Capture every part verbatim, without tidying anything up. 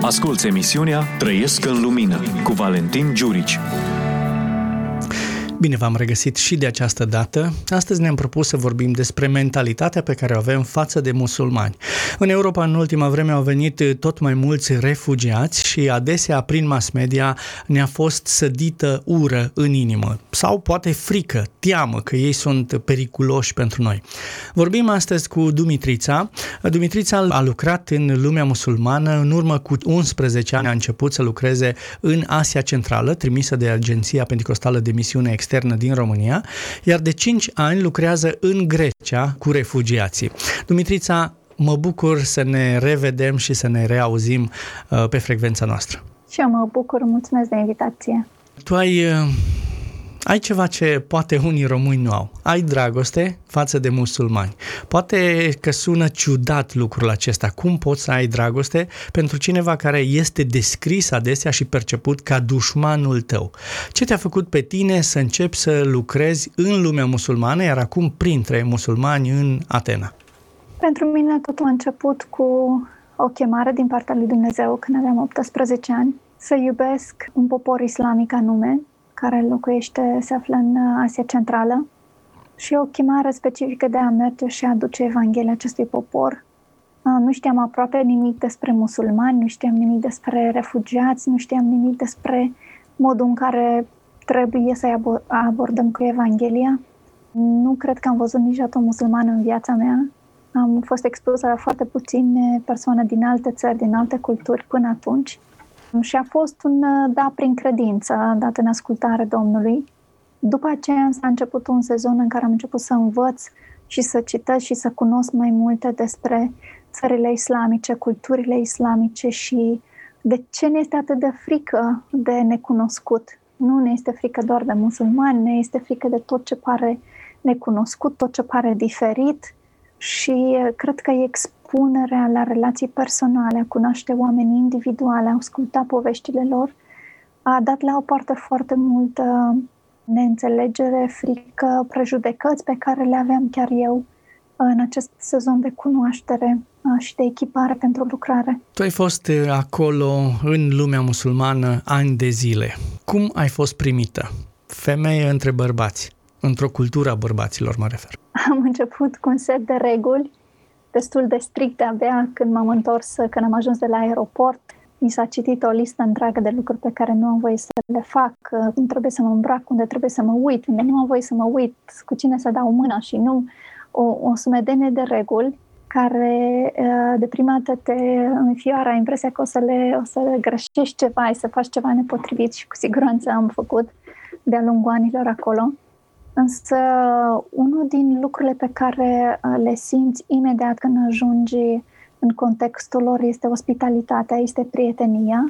Asculți emisiunea Trăiesc în Lumină cu Valentin Giurici. Bine v-am regăsit și de această dată. Astăzi ne-am propus să vorbim despre mentalitatea pe care o avem față de musulmani. În Europa, în ultima vreme, au venit tot mai mulți refugiați și adesea, prin mass media, ne-a fost sădită ură în inimă sau poate frică, teamă că ei sunt periculoși pentru noi. Vorbim astăzi cu Dumitrița. Dumitrița a lucrat în lumea musulmană. În urmă cu unsprezece ani a început să lucreze în Asia Centrală, trimisă de Agenția Penticostală de Misiune Externă din România, iar de cinci ani lucrează în Grecia cu refugiații. Dumitrița, mă bucur să ne revedem și să ne reauzim uh, pe frecvența noastră. Și eu mă bucur, mulțumesc de invitație. Tu ai... Uh, Ai ceva ce poate unii români nu au. Ai dragoste față de musulmani. Poate că sună ciudat lucrul acesta. Cum poți să ai dragoste pentru cineva care este descris adesea și perceput ca dușmanul tău? Ce te-a făcut pe tine să începi să lucrezi în lumea musulmană, iar acum printre musulmani în Atena? Pentru mine totul a început cu o chemare din partea lui Dumnezeu când aveam optsprezece ani să iubesc un popor islamic anume, care locuiește, se află în Asia Centrală, și o chemare specifică de a merge și a aduce Evanghelia acestui popor. Nu știam aproape nimic despre musulmani, nu știam nimic despre refugiați, nu știam nimic despre modul în care trebuie să-i abordăm cu Evanghelia. Nu cred că am văzut niciodată o musulmană în viața mea. Am fost expusă la foarte puține persoane din alte țări, din alte culturi până atunci. Și a fost un da prin credință, dat în ascultare Domnului. După aceea s-a început un sezon în care am început să învăț și să citesc și să cunosc mai multe despre țările islamice, culturile islamice și de ce ne este atât de frică de necunoscut. Nu ne este frică doar de musulmani, ne este frică de tot ce pare necunoscut, tot ce pare diferit, și cred că expunerea la relații personale, a cunoaște oamenii individuale, a asculta poveștile lor, a dat la o parte foarte multă neînțelegere, frică, prejudecăți pe care le aveam chiar eu în acest sezon de cunoaștere și de echipare pentru lucrare. Tu ai fost acolo în lumea musulmană ani de zile. Cum ai fost primită? Femeie între bărbați, într-o cultură a bărbaților, mă refer. Am început cu un set de reguli destul de stricte abia când m-am întors, când am ajuns de la aeroport. Mi s-a citit o listă întreagă de lucruri pe care nu am voie să le fac, cum trebuie să mă îmbrac, unde trebuie să mă uit, unde nu am voie să mă uit, cu cine să dau mâna și nu. O, o sumedenie de reguli care de prima dată te înfioară, ai impresia că o să, le, o să le greșești ceva, ai să faci ceva nepotrivit, și cu siguranță am făcut de-a lungul anilor acolo. Însă, unul din lucrurile pe care le simți imediat când ajungi în contextul lor este ospitalitatea, este prietenia.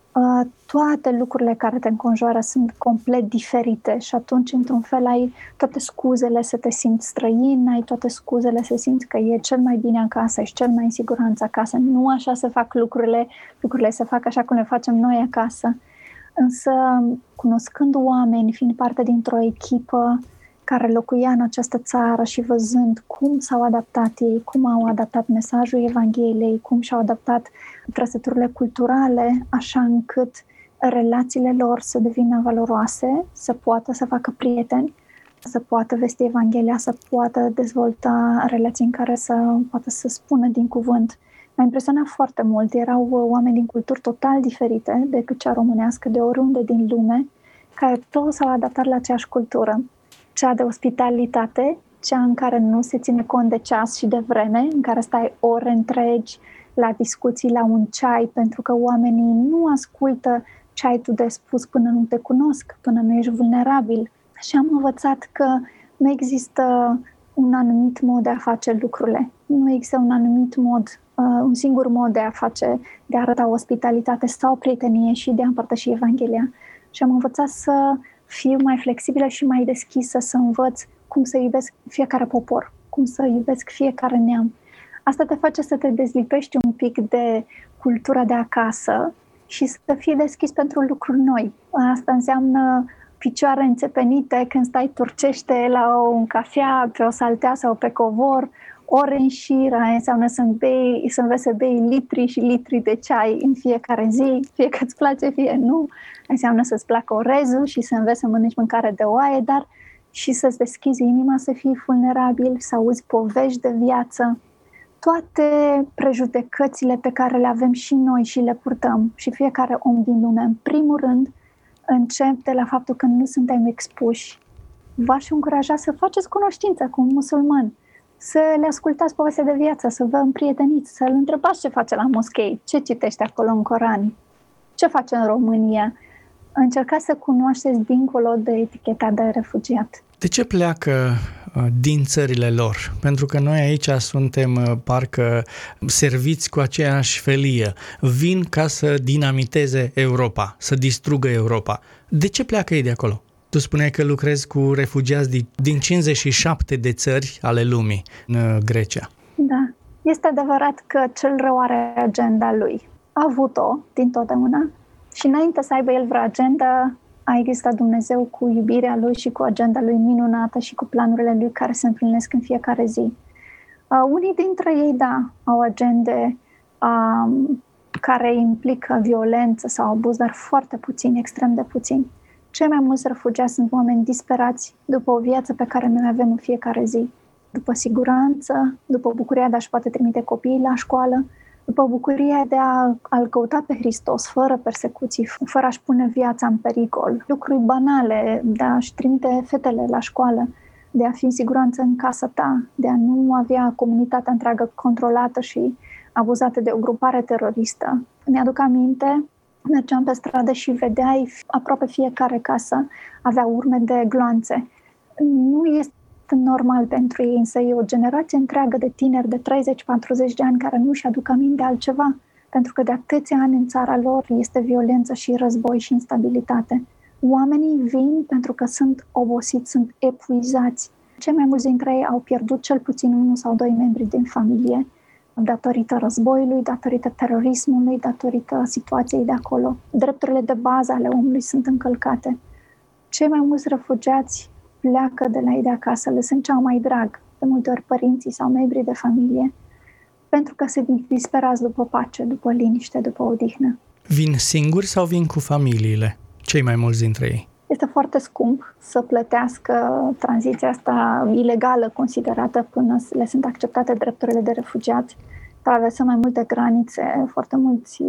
Toate lucrurile care te înconjoară sunt complet diferite și atunci, într-un fel, ai toate scuzele să te simți străin, ai toate scuzele să simți că e cel mai bine acasă, ești cel mai în siguranță acasă. Nu așa se fac lucrurile, lucrurile se fac așa cum le facem noi acasă. Însă, cunoscând oameni, fiind parte dintr-o echipă care locuia în această țară și văzând cum s-au adaptat ei, cum au adaptat mesajul Evangheliei, cum și-au adaptat trăsăturile culturale, așa încât relațiile lor să devină valoroase, să poată să facă prieteni, să poată vesti Evanghelia, să poată dezvolta relații în care să poată să spună din cuvânt. M-a impresionat foarte mult. Erau oameni din culturi total diferite decât cea românească, de oriunde din lume, care toți s-au adaptat la aceeași cultură. Cea de ospitalitate, cea în care nu se ține cont de ceas și de vreme, în care stai ore întregi la discuții, la un ceai, pentru că oamenii nu ascultă ce ai tu de spus până nu te cunosc, până nu ești vulnerabil. Și am învățat că nu există un anumit mod de a face lucrurile. Nu există un anumit mod, un singur mod de a face, de a arăta ospitalitate sau prietenie și de a împărtăși Evanghelia. Și am învățat să fiu mai flexibilă și mai deschisă, să învăț cum să iubesc fiecare popor, cum să iubesc fiecare neam. Asta te face să te dezlipești un pic de cultura de acasă și să fii deschis pentru lucruri noi. Asta înseamnă picioare înțepenite când stai turcește la un cafea, pe o saltea sau pe covor, ore în șir, aia înseamnă să bei, să înveți să bei litri și litri de ceai în fiecare zi, fie că îți place, fie nu. Înseamnă să-ți placă orezul și să înveți să mănânci mâncare de oaie, dar și să-ți deschizi inima, să fii vulnerabil, să auzi povești de viață. Toate prejudecățile pe care le avem și noi și le purtăm și fiecare om din lume, în primul rând, încep de la faptul că nu suntem expuși. V-aș încuraja să faceți cunoștință cu un musulman, să le ascultați povestea de viață, să vă împrieteniți, să-l întrebați ce face la moschei, ce citește acolo în Coran, ce face în România. Încercați să cunoașteți dincolo de eticheta de refugiat. De ce pleacă din țările lor? Pentru că noi aici suntem parcă serviți cu aceeași felie. Vin ca să dinamiteze Europa, să distrugă Europa. De ce pleacă ei de acolo? Tu spuneai că lucrezi cu refugiați din cincizeci și șapte de țări ale lumii în Grecia. Da, este adevărat că cel rău are agenda lui. A avut-o dintotdeauna și înainte să aibă el vreo agenda, a existat Dumnezeu cu iubirea Lui și cu agenda Lui minunată și cu planurile Lui care se împlinesc în fiecare zi. Uh, unii dintre ei, da, au agende uh, care implică violență sau abuz, dar foarte puțini, extrem de puțini. Cei mai mulți refugiați sunt oameni disperați după o viață pe care noi avem în fiecare zi, după siguranță, după bucuria de a-și poate trimite copiii la școală, după bucuria de a, a-L căuta pe Hristos, fără persecuții, fără a-și pune viața în pericol, lucruri banale, de a-și trimite fetele la școală, de a fi în siguranță în casa ta, de a nu avea comunitatea întreagă controlată și abuzată de o grupare teroristă. Mi-aduc aminte, mergeam pe stradă și vedeai aproape fiecare casă avea urme de gloanțe. Nu este normal pentru ei, însă e o generație întreagă de tineri de treizeci patruzeci de ani care nu își aduc aminte de altceva, pentru că de atâția ani în țara lor este violență și război și instabilitate. Oamenii vin pentru că sunt obosiți, sunt epuizați. Cei mai mulți dintre ei au pierdut cel puțin unul sau doi membri din familie, datorită războiului, datorită terorismului, datorită situației de acolo. Drepturile de bază ale omului sunt încălcate. Cei mai mulți refugiați pleacă de la ei de acasă, lăsând cea mai drag, de multe ori părinții sau membrii de familie, pentru că se disperați după pace, după liniște, după odihnă. Vin singuri sau vin cu familiile, cei mai mulți dintre ei? Este foarte scump să plătească tranziția asta ilegală considerată până le sunt acceptate drepturile de refugiați. Traversăm mai multe granițe, foarte mulți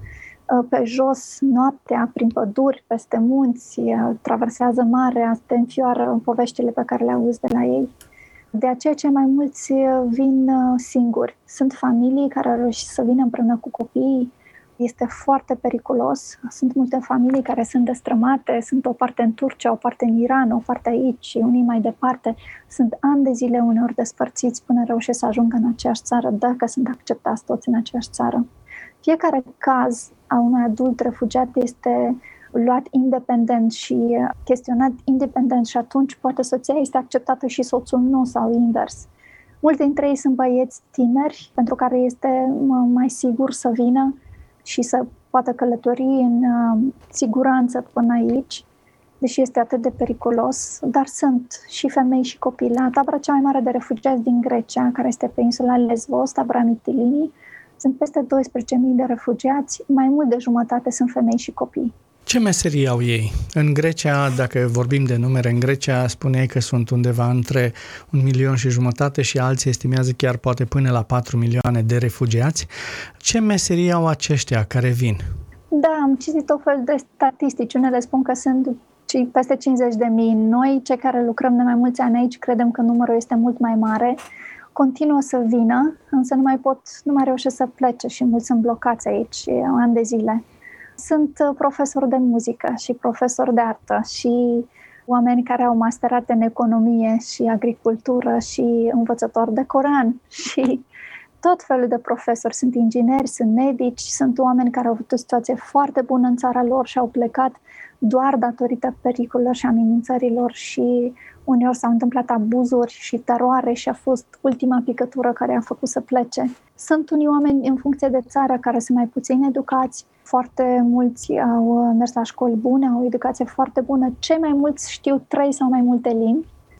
pe jos, noaptea, prin păduri, peste munți, traversează marea, te înfioară poveștile pe care le auzi de la ei. De aceea cei mai mulți vin singuri. Sunt familii care au reușit să vină împreună cu copiii. Este foarte periculos. Sunt multe familii care sunt destrămate, sunt o parte în Turcia, o parte în Iran, o parte aici și unii mai departe. Sunt ani de zile uneori despărțiți până reușesc să ajungă în aceeași țară, dacă sunt acceptați toți în aceeași țară. Fiecare caz a unui adult refugiat este luat independent și chestionat independent și atunci poate soția este acceptată și soțul nu sau invers. Mulți dintre ei sunt băieți tineri pentru care este mai sigur să vină și să poată călători în siguranță până aici, deși este atât de periculos, dar sunt și femei și copii. La tabăra cea mai mare de refugiați din Grecia, care este pe insula Lesbos, tabăra Mitilini, sunt peste douăsprezece mii de refugiați, mai mult de jumătate sunt femei și copii. Ce meserii au ei? În Grecia, dacă vorbim de numere, în Grecia spuneai că sunt undeva între un milion și jumătate și alții estimează chiar poate până la patru milioane de refugiați. Ce meserii au aceștia care vin? Da, am citit o fel de statistici. Unele spun că sunt peste cincizeci de mii. Noi, cei care lucrăm de mai mulți ani aici, credem că numărul este mult mai mare. Continuă să vină, însă nu mai pot, nu mai reușesc să plece și mulți sunt blocați aici ani de zile. Sunt profesori de muzică și profesori de artă și oameni care au masterat în economie și agricultură și învățători de Coran și tot felul de profesori. Sunt ingineri, sunt medici, sunt oameni care au avut o situație foarte bună în țara lor și au plecat doar datorită pericolelor și amenințărilor și uneori s-au întâmplat abuzuri și teroare și a fost ultima picătură care a făcut să plece. Sunt unii oameni în funcție de țară care sunt mai puțin educați, foarte mulți au mers la școli bune, au o educație foarte bună, cei mai mulți știu trei sau mai multe limbi.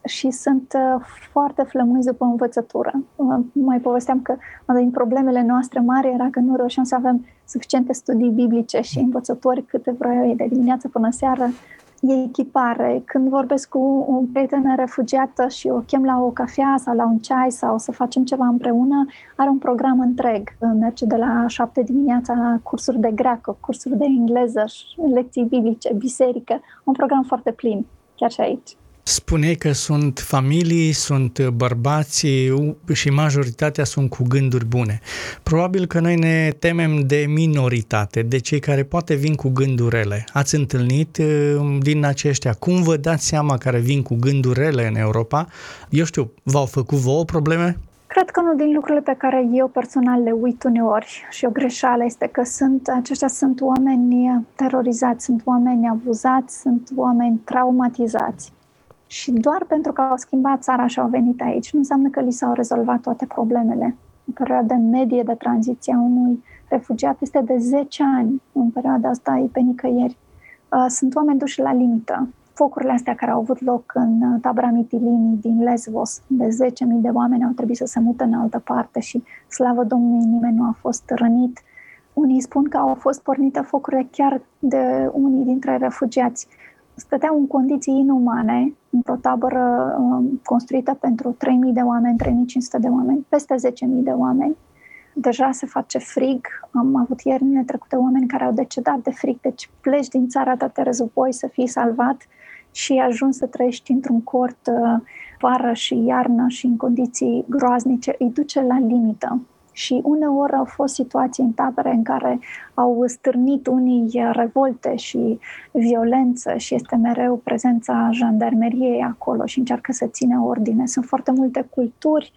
și sunt foarte flămânzi după învățătură. Mai povesteam că una din problemele noastre mari era că nu reușeam să avem suficiente studii biblice și învățători câte vreau ei de dimineață până seară. E echipare. Când vorbesc cu o prietenă refugiată și o chem la o cafea sau la un ceai sau să facem ceva împreună, are un program întreg. Merge de la șapte dimineața la cursuri de greacă, cursuri de engleză, lecții biblice, biserică. Un program foarte plin, chiar și aici. Spuneai că sunt familii, sunt bărbați și majoritatea sunt cu gânduri bune. Probabil că noi ne temem de minoritate, de cei care poate vin cu gânduri rele. Ați întâlnit din aceștia? Cum vă dați seama care vin cu gânduri rele în Europa? Eu știu, v-au făcut vouă probleme? Cred că unul din lucrurile pe care eu personal le uit uneori și o greșeală este că sunt, aceștia sunt oameni terorizați, sunt oameni abuzați, sunt oameni traumatizați. Și doar pentru că au schimbat țara și au venit aici, nu înseamnă că li s-au rezolvat toate problemele. Perioada medie de tranziție a unui refugiat este de zece ani. În perioada asta e pe nicăieri. Sunt oameni duși la limită. Focurile astea care au avut loc în tabăra Mitilini din Lesbos, de zece mii de oameni au trebuit să se mute în altă parte și, slavă Domnului, nimeni nu a fost rănit. Unii spun că au fost pornite focurile chiar de unii dintre refugiați. Stăteau în condiții inumane, într-o tabără um, construită pentru trei mii de oameni, trei mii cinci sute de oameni, peste zece mii de oameni. Deja se face frig. Am avut ieri trecute oameni care au decedat de frig, deci pleci din țara ta de război să fii salvat și ajungi să trăiești într-un cort uh, vară și iarnă și în condiții groaznice, îi duce la limită. Și uneori au fost situații în tabere în care au stârnit unii revolte și violență și este mereu prezența jandarmeriei acolo și încearcă să țină ordine. Sunt foarte multe culturi,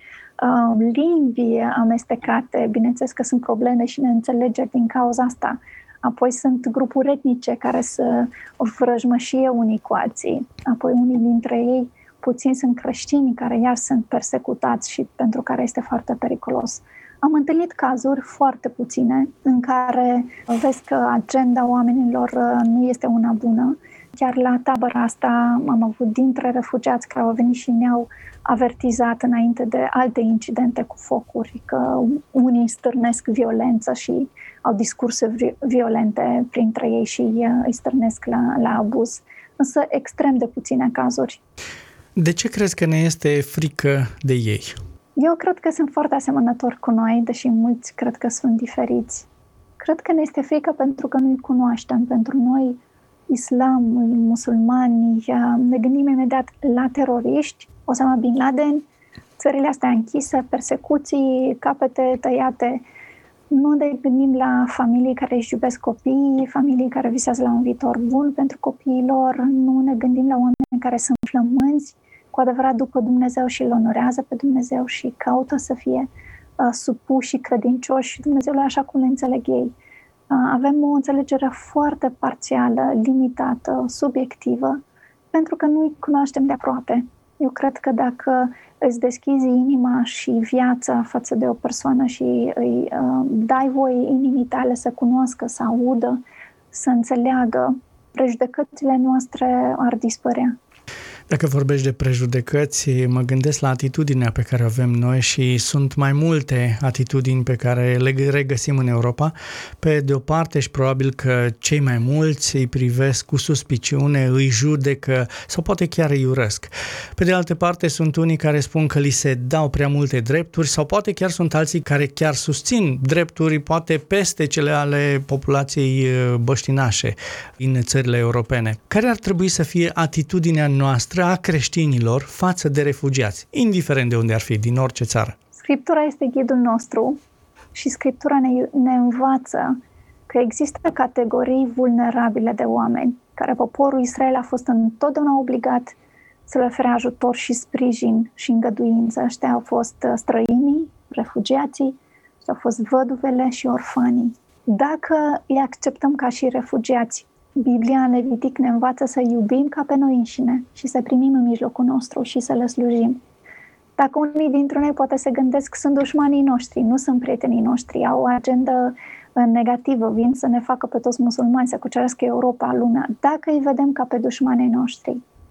limbi amestecate, bineînțeles că sunt probleme și neînțelegeri din cauza asta. Apoi sunt grupuri etnice care să vrăjmășie unii cu alții. Apoi unii dintre ei, puțini, sunt creștini care iar sunt persecutați și pentru care este foarte periculos. Am întâlnit cazuri foarte puține în care vezi că agenda oamenilor nu este una bună. Chiar la tabăra asta am avut dintre refugiați care au venit și ne-au avertizat înainte de alte incidente cu focuri, că unii stârnesc violență și au discursuri violente printre ei și îi stârnesc la, la abuz. Însă extrem de puține cazuri. De ce crezi că ne este frică de ei? Eu cred că sunt foarte asemănători cu noi, deși mulți cred că sunt diferiți. Cred că ne este frică pentru că nu-i cunoaștem. Pentru noi, islamul, musulmanii, ne gândim imediat la teroriști, Osama Bin Laden, țările astea închise, persecuții, capete tăiate. Nu ne gândim la familii care își iubesc copiii, familii care visează la un viitor bun pentru copiii lor. Nu ne gândim la oameni care sunt flămânzi, cu adevărat după Dumnezeu și îl onorează pe Dumnezeu și caută să fie uh, supuși și credincioși Dumnezeului așa cum le înțeleg ei. Uh, avem o înțelegere foarte parțială, limitată, subiectivă, pentru că nu-i cunoaștem de aproape. Eu cred că dacă îți deschizi inima și viața față de o persoană și îi uh, dai voie inimii tale să cunoască, să audă, să înțeleagă, prejudecățile noastre ar dispărea. Dacă vorbești de prejudecăți, mă gândesc la atitudinea pe care o avem noi și sunt mai multe atitudini pe care le regăsim în Europa. Pe de o parte și probabil că cei mai mulți îi privesc cu suspiciune, îi judecă sau poate chiar îi urăsc. Pe de altă parte sunt unii care spun că li se dau prea multe drepturi sau poate chiar sunt alții care chiar susțin drepturi poate peste cele ale populației băștinașe în țările europene. Care ar trebui să fie atitudinea noastră a creștinilor față de refugiați, indiferent de unde ar fi, din orice țară? Scriptura este ghidul nostru și Scriptura ne, ne învață că există categorii vulnerabile de oameni, care poporul Israel a fost întotdeauna obligat să le ofere ajutor și sprijin și îngăduință. Ăștia au fost străinii, refugiații, ăștia au fost văduvele și orfanii. Dacă îi acceptăm ca și refugiați, Biblia în Levitic ne învață să iubim ca pe noi înșine și să primim în mijlocul nostru și să le slujim. Dacă unii dintre noi poate se gândesc că sunt dușmanii noștri, nu sunt prietenii noștri, au o agendă negativă, vin să ne facă pe toți musulmani să cucerească Europa, lumea. Dacă îi vedem ca pe dușmanii noștri,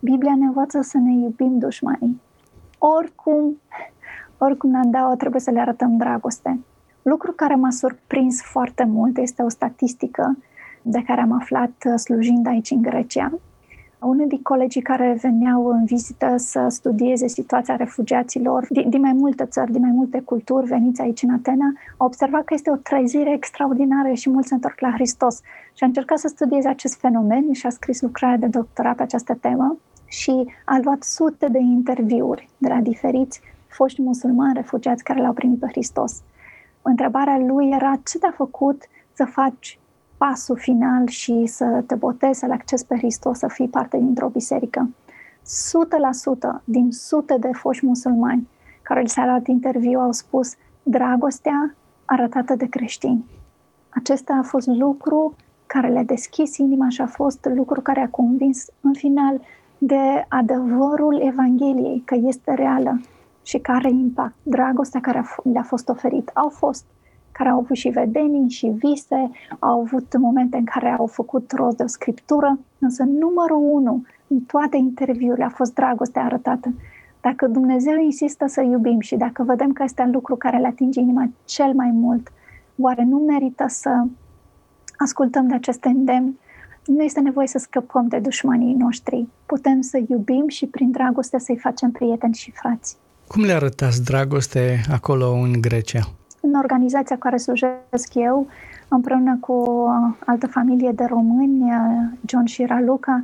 Biblia ne învață să ne iubim dușmanii. Oricum, oricum ne-am dat, trebuie să le arătăm dragoste. Lucru care m-a surprins foarte mult este o statistică de care am aflat slujind aici în Grecia. Unul din colegii care veneau în vizită să studieze situația refugiaților din, din mai multe țări, din mai multe culturi veniți aici în Atena, a observat că este o trezire extraordinară și mulți se întorc la Hristos. Și a încercat să studieze acest fenomen și a scris lucrarea de doctorat pe această temă și a luat sute de interviuri de la diferiți foști musulmani refugiați care l-au primit pe Hristos. Întrebarea lui era: ce te-a făcut să faci pasul final și să te botezi, să-L accesi pe Hristos, să fii parte dintr-o biserică? o sută la sută din sute de foști musulmani care li s-a luat interviu au spus dragostea arătată de creștini. Acesta a fost lucru care le-a deschis inima și a fost lucru care a convins în final de adevărul Evangheliei, că este reală și că are impact. Dragostea care le-a fost oferit. Au fost care au avut și vedenii și vise, au avut momente în care au făcut rost de o scriptură, însă numărul unu în toate interviurile a fost dragostea arătată. Dacă Dumnezeu insistă să iubim și dacă vedem că este un lucru care le atinge inima cel mai mult, oare nu merită să ascultăm de acest îndemn? Nu este nevoie să scăpăm de dușmanii noștri. Putem să iubim și prin dragoste să-i facem prieteni și frați. Cum le arătați dragoste acolo în Grecia? În organizația care slujesc eu, împreună cu o altă familie de români, John și Raluca,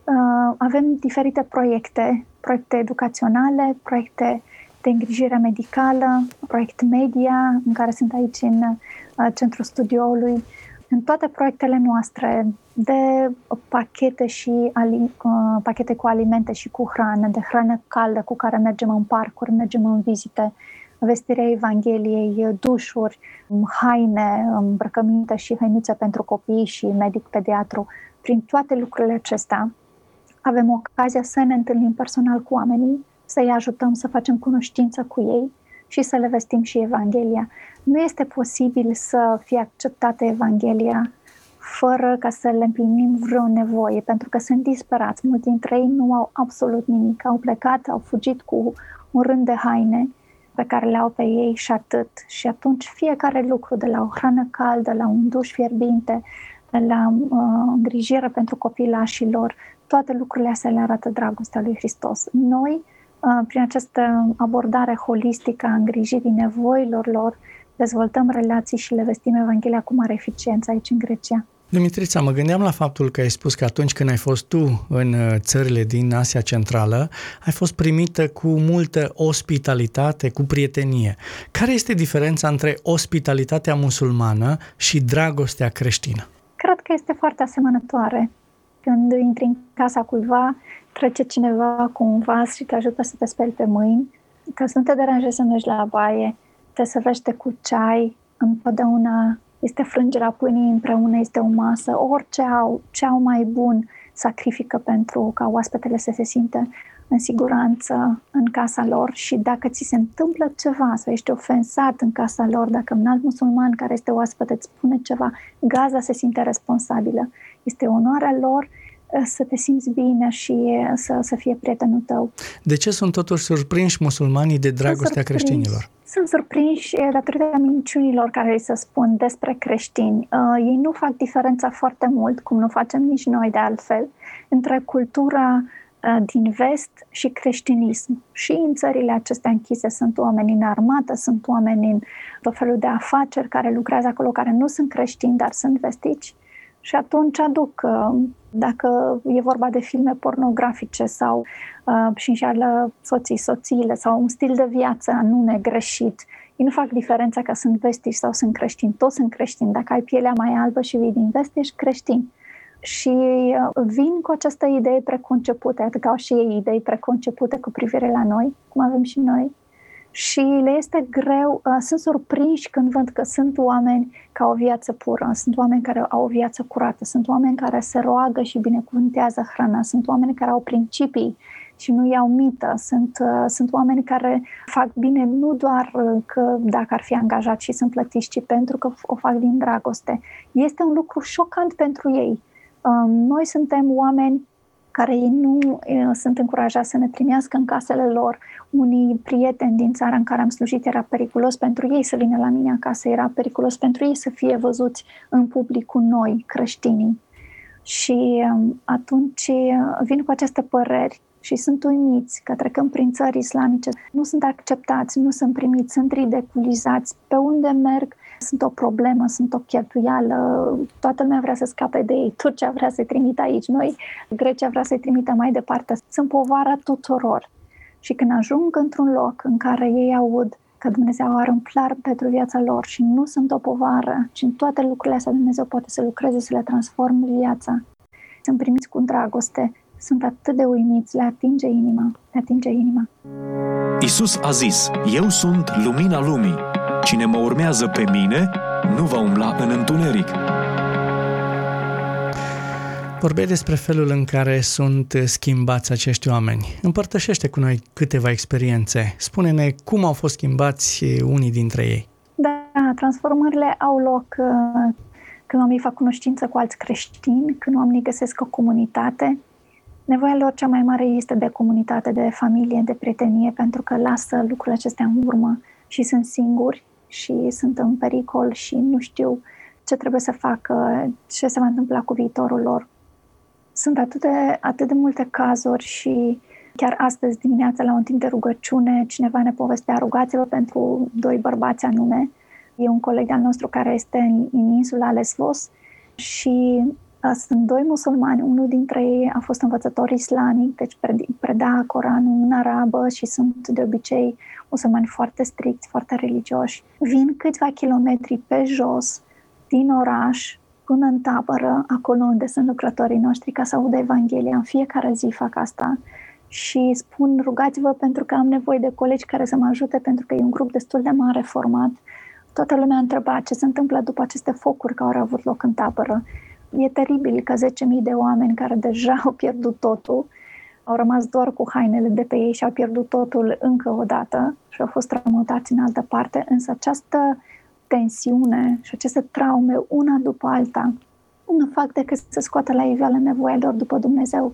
avem diferite proiecte, proiecte educaționale, proiecte de îngrijire medicală, proiect media, în care sunt aici în centrul studioului. În toate proiectele noastre de pachete, și ali, pachete cu alimente și cu hrană, de hrană caldă cu care mergem în parcuri, mergem în vizite, vestirea Evangheliei, dușuri, haine, îmbrăcăminte și hăinuțe pentru copii și medic-pediatru. Prin toate lucrurile acestea avem ocazia să ne întâlnim personal cu oamenii, să-i ajutăm să facem cunoștință cu ei și să le vestim și Evanghelia. Nu este posibil să fie acceptată Evanghelia fără ca să le împlinim vreo nevoie, pentru că sunt disperați. Mulți dintre ei nu au absolut nimic. Au plecat, au fugit cu un rând de haine pe care le au pe ei și atât. Și atunci fiecare lucru, de la o hrană caldă, la un duș fierbinte, la uh, îngrijire pentru copilașilor, toate lucrurile astea le arată dragostea lui Hristos. Noi, uh, prin această abordare holistică a îngrijirii nevoilor lor, dezvoltăm relații și le vestim Evanghelia cu mare eficiență aici în Grecia. Dumitrița, mă gândeam la faptul că ai spus că atunci când ai fost tu în țările din Asia Centrală, ai fost primită cu multă ospitalitate, cu prietenie. Care este diferența între ospitalitatea musulmană și dragostea creștină? Cred că este foarte asemănătoare. Când intri în casa cuiva, trece cineva cu un vas și te ajută să te speli pe mâini, că să nu te deranjezi să mergi la baie, te servește cu ceai, întotdeauna este frângerea pâinii împreună, este o masă, orice au, ce au mai bun sacrifică pentru ca oaspetele să se simtă în siguranță în casa lor. Și dacă ți se întâmplă ceva sau ești ofensat în casa lor, dacă un alt musulman care este oaspete îți spune ceva, gazda se simte responsabilă. Este onoarea lor să te simți bine și să, să fie prietenul tău. De ce sunt totuși surprinși musulmanii de dragostea creștinilor? Sunt surprinși datorită minciunilor care îi se spun despre creștini. Uh, ei nu fac diferența foarte mult, cum nu facem nici noi de altfel, între cultura uh, din vest și creștinism. Și în țările acestea închise sunt oameni în armată, sunt oameni în tot felul de afaceri care lucrează acolo, care nu sunt creștini, dar sunt vestici. Și atunci aduc, dacă e vorba de filme pornografice sau uh, și înșeală soții, soțiile sau un stil de viață anume greșit, ei nu fac diferența că sunt vestici sau sunt creștini. Toți sunt creștini. Dacă ai pielea mai albă și vii din vest, ești creștin. Și uh, vin cu această idee preconcepute, adică au și ei idei preconcepute cu privire la noi, cum avem și noi. Și le este greu, uh, sunt surprinși când văd că sunt oameni care au o viață pură, sunt oameni care au o viață curată, sunt oameni care se roagă și binecuvântează hrana, sunt oameni care au principii și nu iau mită, sunt, uh, sunt oameni care fac bine nu doar uh, că dacă ar fi angajați și sunt plătiți, ci pentru că o fac din dragoste. Este un lucru șocant pentru ei. Uh, noi suntem oameni care ei nu e, sunt încurajați să ne primească în casele lor. Unii prieteni din țara în care am slujit era periculos pentru ei să vină la mine acasă, era periculos pentru ei să fie văzuți în public cu noi, creștinii. Și atunci vin cu aceste păreri și sunt uimiți că trecând prin țări islamice nu sunt acceptați, nu sunt primiți, sunt ridiculizați. Pe unde merg sunt o problemă, sunt o cheltuială, toată lumea vrea să scape de ei, Turcia vrea să-i trimită aici, noi, Grecia vrea să-i trimită mai departe. Sunt povara tuturor. Și când ajung într-un loc în care ei aud că Dumnezeu are un plan pentru viața lor și nu sunt o povară, ci în toate lucrurile astea Dumnezeu poate să lucreze, să le transforme viața, sunt primiți cu dragoste, sunt atât de uimiți, le atinge inima, le atinge inima. Iisus a zis, eu sunt lumina lumii. Cine mă urmează pe mine, nu va umbla în întuneric. Vorbeai despre felul în care sunt schimbați acești oameni. Împărtășește cu noi câteva experiențe. Spune-ne cum au fost schimbați unii dintre ei. Da, transformările au loc uh, când oamenii fac cunoștință cu alți creștini, când oamenii găsesc o comunitate. Nevoia lor cea mai mare este de comunitate, de familie, de prietenie, pentru că lasă lucrurile acestea în urmă și sunt singuri și sunt în pericol și nu știu ce trebuie să facă, ce se va întâmpla cu viitorul lor. Sunt atât de, atât de multe cazuri și chiar astăzi dimineața la un timp de rugăciune cineva ne povestea, rugați-vă pentru doi bărbați anume. E un coleg al nostru care este în, în insula Lesbos și a, sunt doi musulmani. Unul dintre ei a fost învățător islamic, deci preda Coranul în arabă și sunt de obicei musulmani foarte stricți, foarte religioși. Vin câțiva kilometri pe jos din oraș până în tabără, acolo unde sunt lucrătorii noștri, ca să audă Evanghelia. În fiecare zi fac asta și spun, rugați-vă pentru că am nevoie de colegi care să mă ajute, pentru că e un grup destul de mare format. Toată lumea a întrebat ce se întâmplă după aceste focuri care au avut loc în tabără. E teribil că zece mii de oameni care deja au pierdut totul, au rămas doar cu hainele de pe ei și au pierdut totul încă o dată și au fost strămutați în altă parte, însă această tensiune și aceste traume, una după alta, nu fac decât să scoată la iveală nevoia lor după Dumnezeu.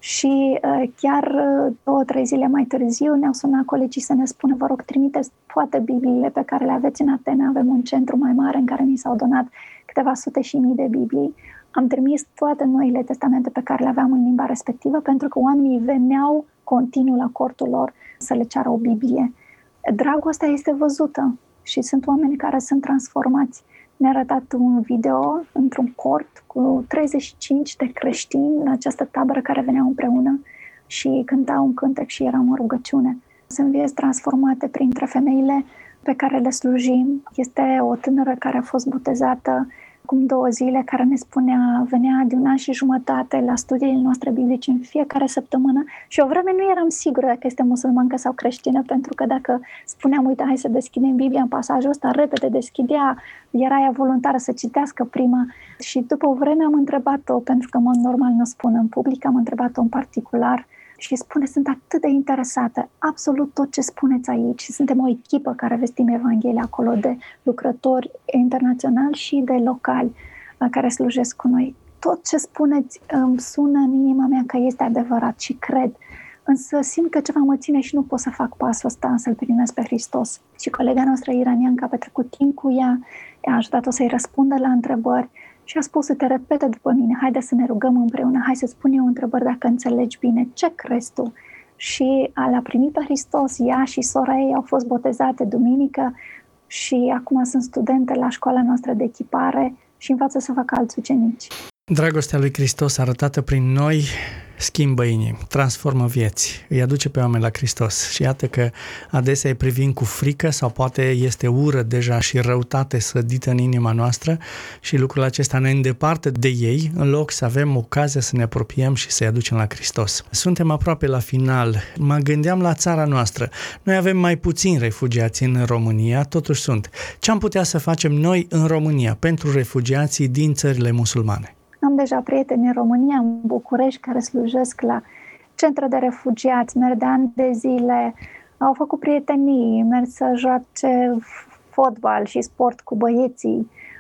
Și uh, chiar uh, două, trei zile mai târziu ne-au sunat colegii să ne spună, vă rog, trimiteți toate Bibliile pe care le aveți în Atena, avem un centru mai mare în care ni s-au donat câteva sute și mii de Biblii. Am trimis toate noile testamente pe care le aveam în limba respectivă, pentru că oamenii veneau continuu la cortul lor să le ceară o Biblie. Dragostea este văzută și sunt oameni care sunt transformați. Ne-a arătat un video într-un cort cu treizeci și cinci de creștini în această tabără care veneau împreună și cântau un cântec și eram în rugăciune. Sunt vieți transformate printre femeile pe care le slujim. Este o tânără care a fost botezată acum două zile, care ne spunea, venea de un an și jumătate la studiile noastre biblice în fiecare săptămână și o vreme nu eram sigură dacă este musulmancă sau creștină, pentru că dacă spuneam, uite, hai să deschidem Biblia în pasajul ăsta, repede deschidea, era ea voluntară să citească prima și după o vreme am întrebat-o, pentru că, mă, normal nu spun în public, am întrebat-o în particular și spune, sunt atât de interesată, absolut tot ce spuneți aici. Suntem o echipă care vestim Evanghelia acolo de lucrători internaționali și de locali care slujesc cu noi. Tot ce spuneți îmi sună în inima mea că este adevărat și cred, însă simt că ceva mă ține și nu pot să fac pasul ăsta să-L primesc pe Hristos. Și colega noastră iraniancă a petrecut timp cu ea, a ajutat-o să-i răspundă la întrebări și a spus, să te repete după mine, haide să ne rugăm împreună, hai să-ți pun eu întrebări dacă înțelegi bine, ce crezi tu? Și l-a primit pe Hristos, ea și sora ei au fost botezate duminică și acum sunt studente la școala noastră de echipare și învață să facă alți ucenici. Dragostea lui Hristos arătată prin noi schimbă inimi, transformă vieți, îi aduce pe oameni la Hristos. Și iată că adesea îi privim cu frică sau poate este ură deja și răutate sădită în inima noastră și lucrul acesta ne îndeparte de ei, în loc să avem ocazia să ne apropiem și să-i aducem la Hristos. Suntem aproape la final. Mă gândeam la țara noastră. Noi avem mai puțini refugiați în România, totuși sunt. Ce am putea să facem noi în România pentru refugiații din țările musulmane? Am deja prieteni în România, în București, care slujesc la centre de refugiați, merg de ani de zile, au făcut prietenii, merg să joace fotbal și sport cu băieții,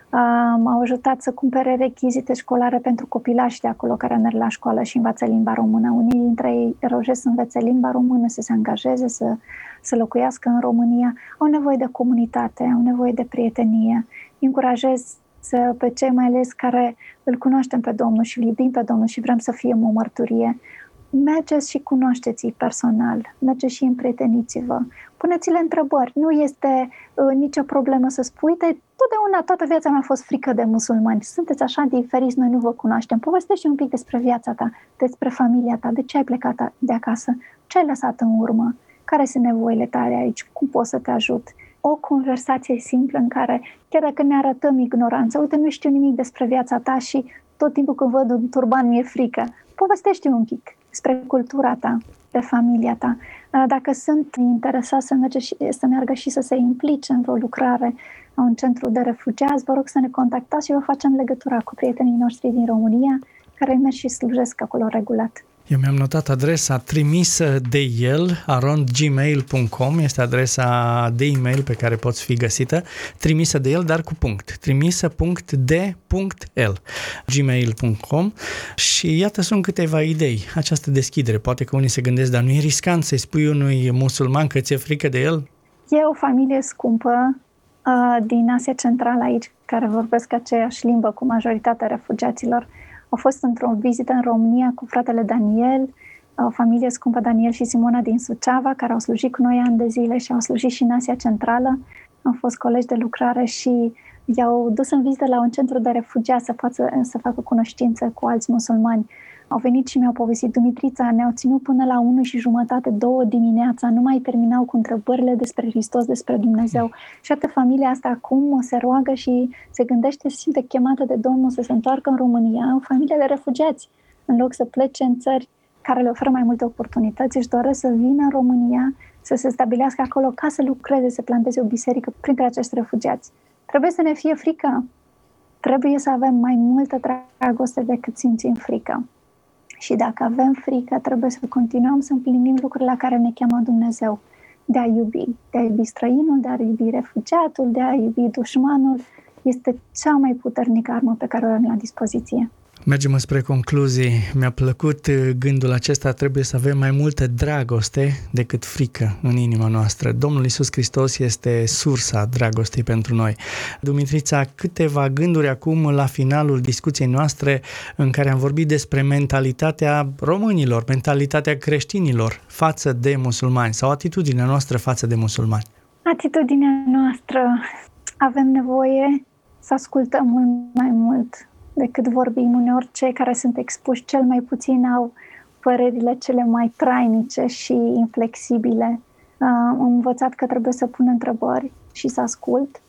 M-au ajutat să cumpere rechizite școlare pentru copilași de acolo care merg la școală și învață limba română. Unii dintre ei reușesc să învețe limba română, să se angajeze, să, să locuiască în România. Au nevoie de comunitate, au nevoie de prietenie. Încurajez pe cei mai ales care îl cunoaștem pe Domnul și îl iubim pe Domnul și vrem să fie o mărturie. Mergeți și cunoașteți-i personal, mergeți și împrieteniți-vă, puneți-le întrebări, nu este uh, nicio problemă să spui, uite, totdeauna, toată viața mea a fost frică de musulmani, sunteți așa diferiți, noi nu vă cunoaștem, povestește un pic despre viața ta, despre familia ta, de ce ai plecat de acasă, ce ai lăsat în urmă, care sunt nevoile tale aici, cum pot să te ajut. O conversație simplă în care, chiar dacă ne arătăm ignoranță, uite, nu știu nimic despre viața ta și tot timpul când văd un turban mi-e frică, povestește un pic despre cultura ta, de familia ta. Dacă sunt interesați să, merge și, să meargă și să se implice în vreo lucrare la un centru de refugiați, vă rog să ne contactați și vă facem legătura cu prietenii noștri din România care merg și slujesc acolo regulat. Eu mi-am notat adresa trimisă de el arond gmail punct com, este adresa de e-mail pe care poți fi găsită, trimisă de el, dar cu punct, trimisă punct de punct l, gmail punct com. Și iată sunt câteva idei, această deschidere, poate că unii se gândesc, dar nu e riscant să-i spui unui musulman că ți-e frică de el? E o familie scumpă uh, din Asia Centrală aici, care vorbesc aceeași limbă cu majoritatea refugiaților. Au fost într-o vizită în România cu fratele Daniel, o familie scumpă, Daniel și Simona din Suceava, care au slujit cu noi ani de zile și au slujit și în Asia Centrală. Am fost colegi de lucrare și i-au dus în vizită la un centru de refugiați să, față, să facă cunoștință cu alți musulmani. Au venit și mi-au povestit, Dumitrița, ne-au ținut până la unu și jumătate, două dimineața, nu mai terminau cu întrebările despre Hristos, despre Dumnezeu. Și atât familia asta acum se roagă și se gândește, se simte chemată de Domnul să se întoarcă în România, o familie de refugiați, în loc să plece în țări care le oferă mai multe oportunități, își doresc să vină în România, să se stabilească acolo ca să lucreze, să planteze o biserică printre acești refugiați. Trebuie să ne fie frică, trebuie să avem mai multă dragoste decât simțim frică. Și dacă avem frică, trebuie să continuăm să împlinim lucrurile la care ne cheamă Dumnezeu. De a iubi, de a iubi străinul, de a iubi refugiatul, de a iubi dușmanul. Este cea mai puternică armă pe care o avem la dispoziție. Mergem spre concluzii. Mi-a plăcut gândul acesta, trebuie să avem mai multă dragoste decât frică în inima noastră. Domnul Iisus Hristos este sursa dragostei pentru noi. Dumitrița, câteva gânduri acum la finalul discuției noastre în care am vorbit despre mentalitatea românilor, mentalitatea creștinilor față de musulmani sau atitudinea noastră față de musulmani. Atitudinea noastră, avem nevoie să ascultăm mult mai mult decât vorbim. Uneori cei care sunt expuși cel mai puțin au părerile cele mai trainice și inflexibile. Am învățat că trebuie să pun întrebări și să ascult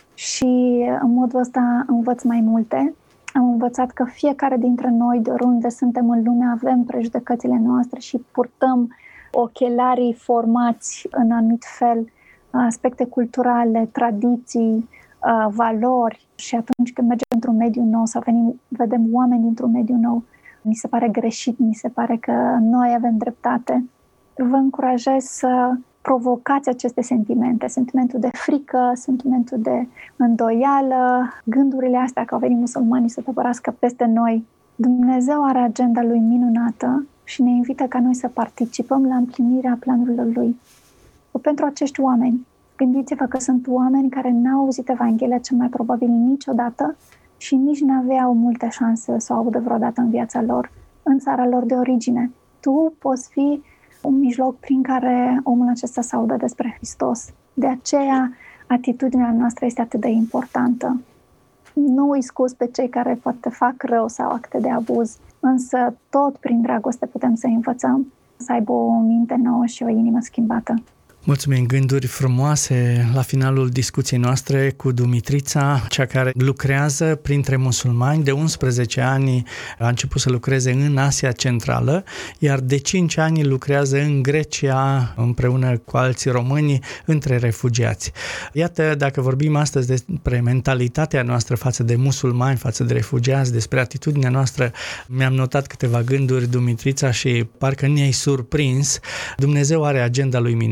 și în modul ăsta învăț mai multe. Am învățat că fiecare dintre noi, de oriunde suntem în lume, avem prejudecățile noastre și purtăm ochelarii formați în anumit fel, aspecte culturale, tradiții, valori. Și atunci când mergem într-un mediu nou sau venim, vedem oameni dintr-un mediu nou, mi se pare greșit, mi se pare că noi avem dreptate. Vă încurajez să provocați aceste sentimente, sentimentul de frică, sentimentul de îndoială, gândurile astea că au venit musulmanii să tăbărască peste noi. Dumnezeu are agenda Lui minunată și ne invită ca noi să participăm la împlinirea planurilor Lui. Pentru acești oameni, gândiți-vă că sunt oameni care n-au auzit Evanghelia cel mai probabil niciodată și nici n-aveau multe șanse să o audă vreodată în viața lor, în țara lor de origine. Tu poți fi un mijloc prin care omul acesta să audă despre Hristos. De aceea, atitudinea noastră este atât de importantă. Nu îi scuz pe cei care poate fac rău sau acte de abuz, însă tot prin dragoste putem să învățăm să aibă o minte nouă și o inimă schimbată. Mulțumim, gânduri frumoase la finalul discuției noastre cu Dumitrița, cea care lucrează printre musulmani. De unsprezece ani a început să lucreze în Asia Centrală, iar de cinci ani lucrează în Grecia împreună cu alții români între refugiați. Iată, dacă vorbim astăzi despre mentalitatea noastră față de musulmani, față de refugiați, despre atitudinea noastră, mi-am notat câteva gânduri, Dumitrița, și parcă ne-ai surprins. Dumnezeu are agenda Lui minunată,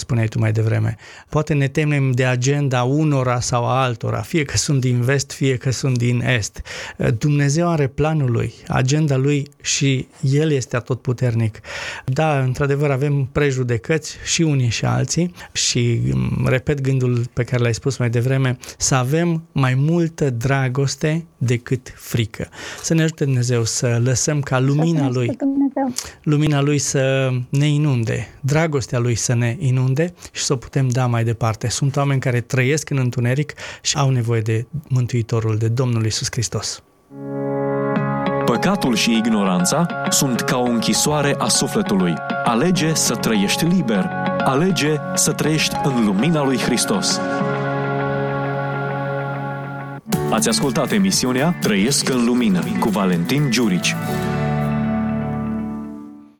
spuneai tu mai devreme. Poate ne temem de agenda unora sau a altora, fie că sunt din vest, fie că sunt din est. Dumnezeu are planul lui, agenda lui și El este atotputernic. Da, într-adevăr avem prejudecăți și unii și alții și repet gândul pe care l-ai spus mai devreme, să avem mai multă dragoste decât frică. Să ne ajute Dumnezeu să lăsăm ca lumina Lui, lumina Lui să ne inunde, dragostea Lui să ne inunde și să o putem da mai departe. Sunt oameni care trăiesc în întuneric și au nevoie de Mântuitorul, de Domnul Iisus Hristos. Păcatul și ignoranța sunt ca o închisoare a sufletului. Alege să trăiești liber. Alege să trăiești în lumina lui Hristos. Ați ascultat emisiunea Trăiesc în Lumină cu Valentin Giurici.